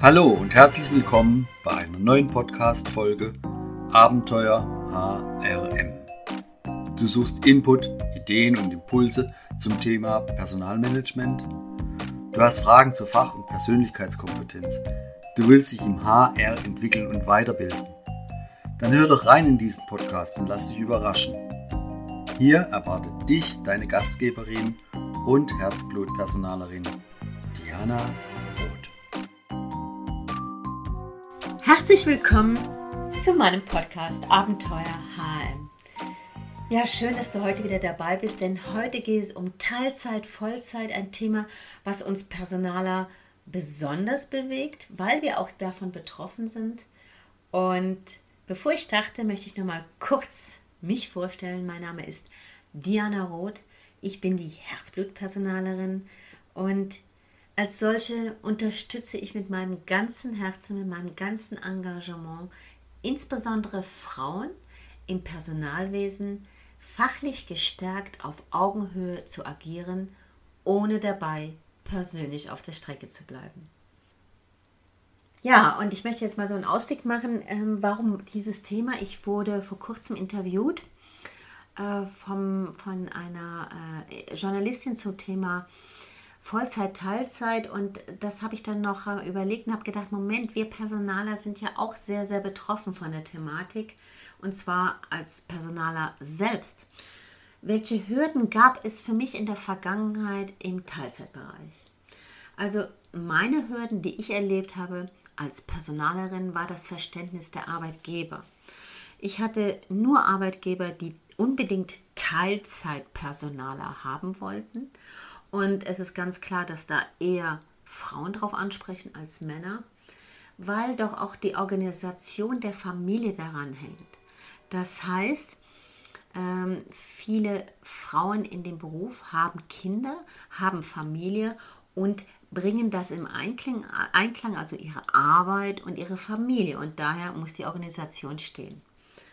Hallo und herzlich willkommen bei einer neuen Podcast-Folge Abenteuer HRM. Du suchst Input, Ideen und Impulse zum Thema Personalmanagement. Du hast Fragen zur Fach- und Persönlichkeitskompetenz. Du willst dich im HR entwickeln und weiterbilden. Dann hör doch rein in diesen Podcast und lass dich überraschen. Hier erwartet dich deine Gastgeberin und Herzblutpersonalerin Diana Roth. Herzlich willkommen zu meinem Podcast Abenteuer HRM. Ja, schön, dass du heute wieder dabei bist, denn heute geht es um Teilzeit, Vollzeit, ein Thema, was uns Personaler besonders bewegt, weil wir auch davon betroffen sind. Und bevor ich starte, möchte ich noch mal kurz mich vorstellen. Mein Name ist Diana Roth. Ich bin die Herzblutpersonalerin und als solche unterstütze ich mit meinem ganzen Herzen, mit meinem ganzen Engagement insbesondere Frauen im Personalwesen fachlich gestärkt auf Augenhöhe zu agieren, ohne dabei persönlich auf der Strecke zu bleiben. Ja, und ich möchte jetzt mal so einen Ausblick machen, warum dieses Thema. Ich wurde vor kurzem interviewt von einer Journalistin zum Thema Vollzeit, Teilzeit, und das habe ich dann noch überlegt und habe gedacht, Moment, wir Personaler sind ja auch sehr, sehr betroffen von der Thematik, und zwar als Personaler selbst. Welche Hürden gab es für mich in der Vergangenheit im Teilzeitbereich? Also meine Hürden, die ich erlebt habe als Personalerin, war das Verständnis der Arbeitgeber. Ich hatte nur Arbeitgeber, die unbedingt Teilzeitpersonaler haben wollten. Und es ist ganz klar, dass da eher Frauen drauf ansprechen als Männer, weil doch auch die Organisation der Familie daran hängt. Das heißt, viele Frauen in dem Beruf haben Kinder, haben Familie und bringen das im Einklang, also ihre Arbeit und ihre Familie. Und daher muss die Organisation stehen.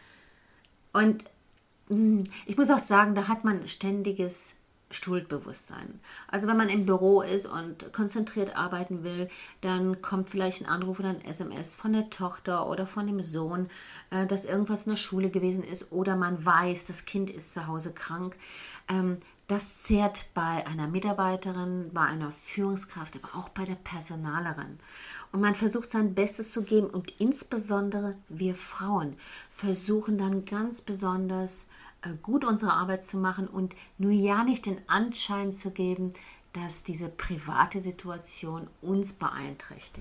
Und ich muss auch sagen, da hat man ständiges Schuldbewusstsein. Also wenn man im Büro ist und konzentriert arbeiten will, dann kommt vielleicht ein Anruf oder ein SMS von der Tochter oder von dem Sohn, dass irgendwas in der Schule gewesen ist, oder man weiß, das Kind ist zu Hause krank. Das zehrt bei einer Mitarbeiterin, bei einer Führungskraft, aber auch bei der Personalerin. Und man versucht sein Bestes zu geben, und insbesondere wir Frauen versuchen dann ganz besonders gut unsere Arbeit zu machen und nur ja nicht den Anschein zu geben, dass diese private Situation uns beeinträchtigt.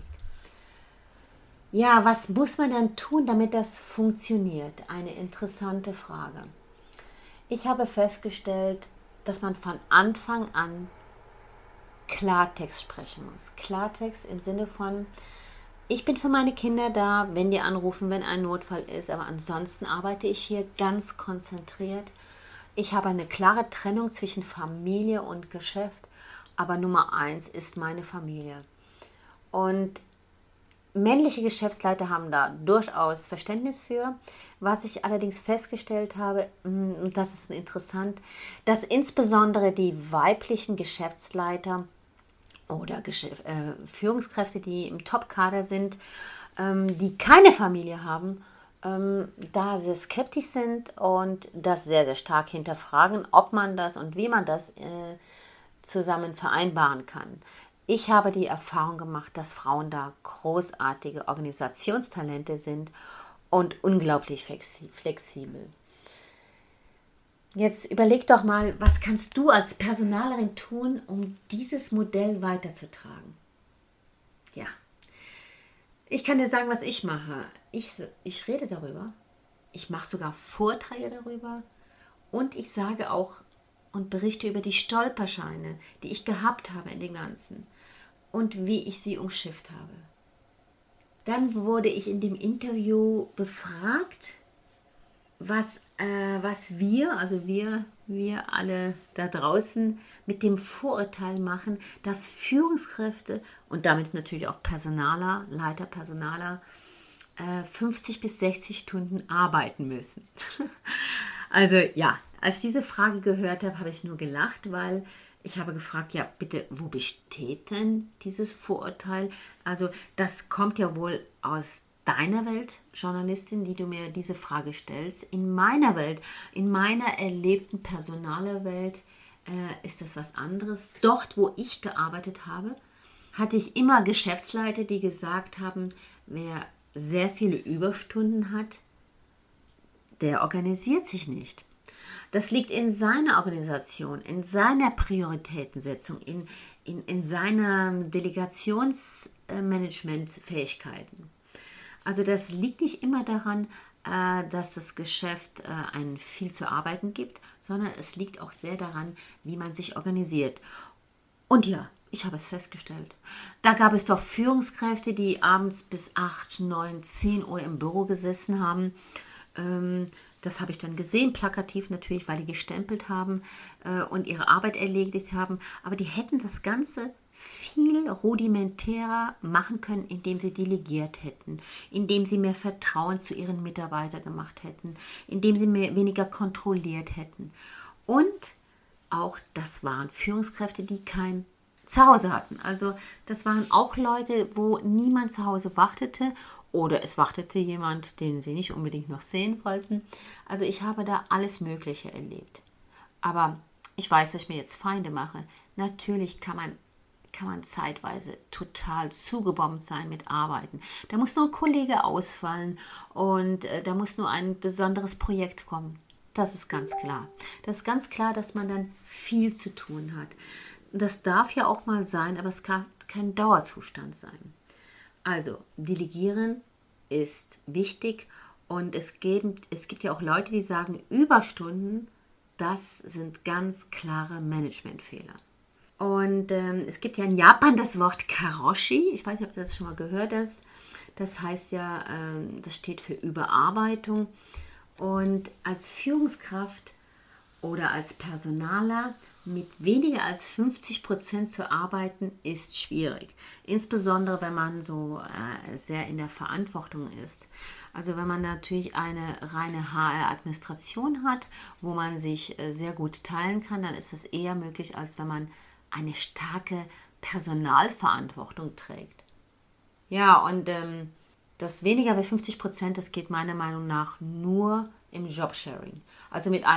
Ja, was muss man dann tun, damit das funktioniert? Eine interessante Frage. Ich habe festgestellt, dass man von Anfang an Klartext sprechen muss. Klartext im Sinne von: Ich bin für meine Kinder da, wenn die anrufen, wenn ein Notfall ist, aber ansonsten arbeite ich hier ganz konzentriert. Ich habe eine klare Trennung zwischen Familie und Geschäft, aber Nummer 1 ist meine Familie. Und männliche Geschäftsleiter haben da durchaus Verständnis für. Was ich allerdings festgestellt habe, und das ist interessant, dass insbesondere die weiblichen Geschäftsleiter oder Führungskräfte, die im Top-Kader sind, die keine Familie haben, da sehr skeptisch sind und das sehr, sehr stark hinterfragen, ob man das und wie man das zusammen vereinbaren kann. Ich habe die Erfahrung gemacht, dass Frauen da großartige Organisationstalente sind und unglaublich flexibel. Jetzt überleg doch mal, was kannst du als Personalerin tun, um dieses Modell weiterzutragen? Ja, ich kann dir sagen, was ich mache. Ich rede darüber, ich mache sogar Vorträge darüber, und ich sage auch und berichte über die Stolpersteine, die ich gehabt habe in dem Ganzen und wie ich sie umschifft habe. Dann wurde ich in dem Interview befragt, was wir alle da draußen mit dem Vorurteil machen, dass Führungskräfte und damit natürlich auch Personaler 50 bis 60 Stunden arbeiten müssen. Also ja, als ich diese Frage gehört habe, habe ich nur gelacht, weil ich habe gefragt, ja bitte, wo besteht denn dieses Vorurteil? Also das kommt ja wohl aus deiner Welt, Journalistin, die du mir diese Frage stellst. In meiner Welt, in meiner erlebten Personalerwelt ist das was anderes. Dort, wo ich gearbeitet habe, hatte ich immer Geschäftsleiter, die gesagt haben, wer sehr viele Überstunden hat, der organisiert sich nicht. Das liegt in seiner Organisation, in seiner Prioritätensetzung, in seiner Delegationsmanagementfähigkeiten. Also das liegt nicht immer daran, dass das Geschäft einen viel zu arbeiten gibt, sondern es liegt auch sehr daran, wie man sich organisiert. Und ja, ich habe es festgestellt. Da gab es doch Führungskräfte, die abends bis 8, 9, 10 Uhr im Büro gesessen haben. Das habe ich dann gesehen, plakativ natürlich, weil die gestempelt haben und ihre Arbeit erledigt haben. Aber die hätten das Ganze viel rudimentärer machen können, indem sie delegiert hätten, indem sie mehr Vertrauen zu ihren Mitarbeitern gemacht hätten, indem sie weniger kontrolliert hätten. Und auch das waren Führungskräfte, die kein Zuhause hatten. Also das waren auch Leute, wo niemand zu Hause wartete oder es wartete jemand, den sie nicht unbedingt noch sehen wollten. Also ich habe da alles Mögliche erlebt. Aber ich weiß, dass ich mir jetzt Feinde mache. Natürlich kann man zeitweise total zugebombt sein mit Arbeiten. Da muss nur ein Kollege ausfallen und da muss nur ein besonderes Projekt kommen. Das ist ganz klar. Das ist ganz klar, dass man dann viel zu tun hat. Das darf ja auch mal sein, aber es kann kein Dauerzustand sein. Also, delegieren ist wichtig und es gibt ja auch Leute, die sagen, Überstunden, das sind ganz klare Managementfehler. Und es gibt ja in Japan das Wort Karoshi. Ich weiß nicht, ob du das schon mal gehört hast. Das heißt ja, das steht für Überarbeitung. Und als Führungskraft oder als Personaler mit weniger als 50% zu arbeiten, ist schwierig. Insbesondere, wenn man so sehr in der Verantwortung ist. Also wenn man natürlich eine reine HR-Administration hat, wo man sich sehr gut teilen kann, dann ist das eher möglich, als wenn man eine starke Personalverantwortung trägt. Ja, und das weniger als 50%, das geht meiner Meinung nach nur im Jobsharing. Also mit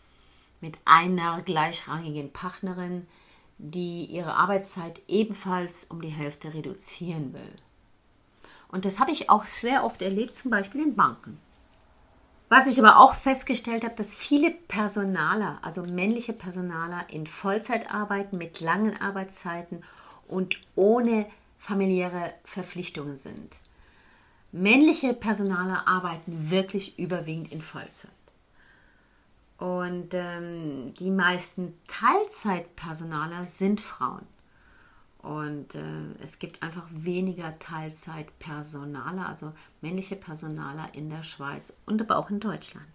einer gleichrangigen Partnerin, die ihre Arbeitszeit ebenfalls um die Hälfte reduzieren will. Und das habe ich auch sehr oft erlebt, zum Beispiel in Banken. Was ich aber auch festgestellt habe, dass viele Personaler, also männliche Personaler, in Vollzeit arbeiten mit langen Arbeitszeiten und ohne familiäre Verpflichtungen sind. Männliche Personaler arbeiten wirklich überwiegend in Vollzeit. Und die meisten Teilzeitpersonaler sind Frauen. Und es gibt einfach weniger Teilzeitpersonaler, also männliche Personaler in der Schweiz und aber auch in Deutschland.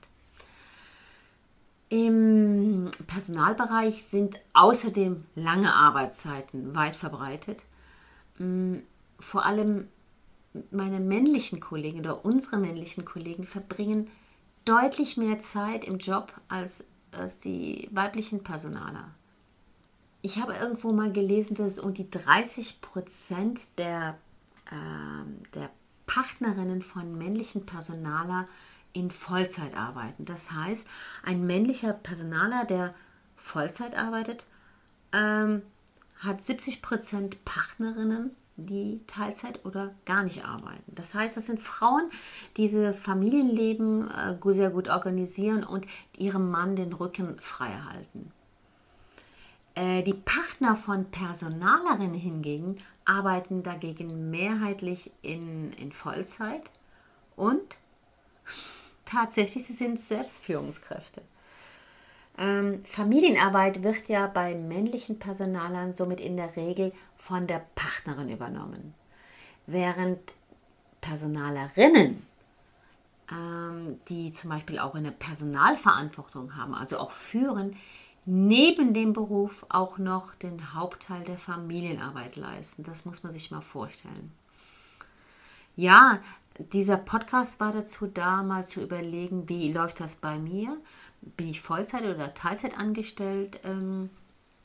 Im Personalbereich sind außerdem lange Arbeitszeiten weit verbreitet. Vor allem meine männlichen Kollegen oder unsere männlichen Kollegen verbringen deutlich mehr Zeit im Job als die weiblichen Personaler. Ich habe irgendwo mal gelesen, dass um die 30% der Partnerinnen von männlichen Personaler in Vollzeit arbeiten. Das heißt, ein männlicher Personaler, der Vollzeit arbeitet, hat 70% Partnerinnen, die Teilzeit oder gar nicht arbeiten. Das heißt, das sind Frauen, die diese Familienleben sehr gut organisieren und ihrem Mann den Rücken frei halten. Die Partner von Personalerinnen hingegen arbeiten dagegen mehrheitlich in Vollzeit und tatsächlich, sie sind selbst Führungskräfte. Familienarbeit wird ja bei männlichen Personalern somit in der Regel von der Partnerin übernommen, während Personalerinnen, die zum Beispiel auch eine Personalverantwortung haben, also auch führen, neben dem Beruf auch noch den Hauptteil der Familienarbeit leisten. Das muss man sich mal vorstellen. Ja, dieser Podcast war dazu da, mal zu überlegen, wie läuft das bei mir? Bin ich Vollzeit oder Teilzeit angestellt?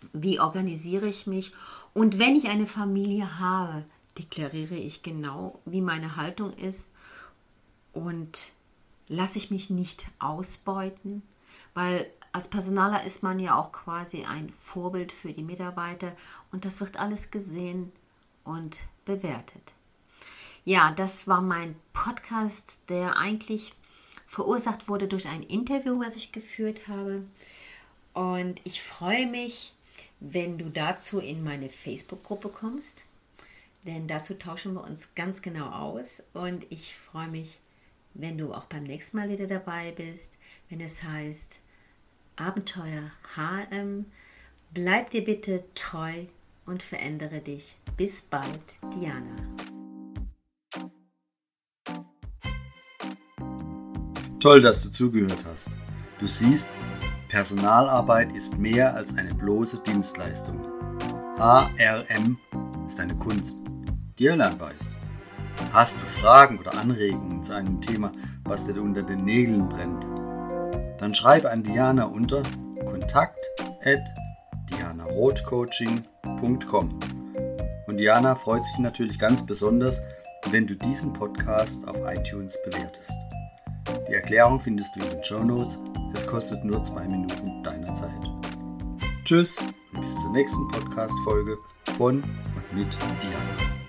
Wie organisiere ich mich? Und wenn ich eine Familie habe, deklariere ich genau, wie meine Haltung ist und lasse ich mich nicht ausbeuten, weil als Personaler ist man ja auch quasi ein Vorbild für die Mitarbeiter und das wird alles gesehen und bewertet. Ja, das war mein Podcast, der eigentlich verursacht wurde durch ein Interview, was ich geführt habe. Und ich freue mich, wenn du dazu in meine Facebook-Gruppe kommst, denn dazu tauschen wir uns ganz genau aus. Und ich freue mich, wenn du auch beim nächsten Mal wieder dabei bist, wenn es heißt Abenteuer HM. Bleib dir bitte treu und verändere dich. Bis bald, Diana. Toll, dass du zugehört hast. Du siehst, Personalarbeit ist mehr als eine bloße Dienstleistung. HRM ist eine Kunst, die erlernbar ist. Hast du Fragen oder Anregungen zu einem Thema, was dir unter den Nägeln brennt? Dann schreibe an Diana unter kontakt@dianarothcoaching.com. Und Diana freut sich natürlich ganz besonders, wenn du diesen Podcast auf iTunes bewertest. Die Erklärung findest du in den Shownotes. Es kostet nur 2 Minuten deiner Zeit. Tschüss und bis zur nächsten Podcast-Folge von und mit Diana.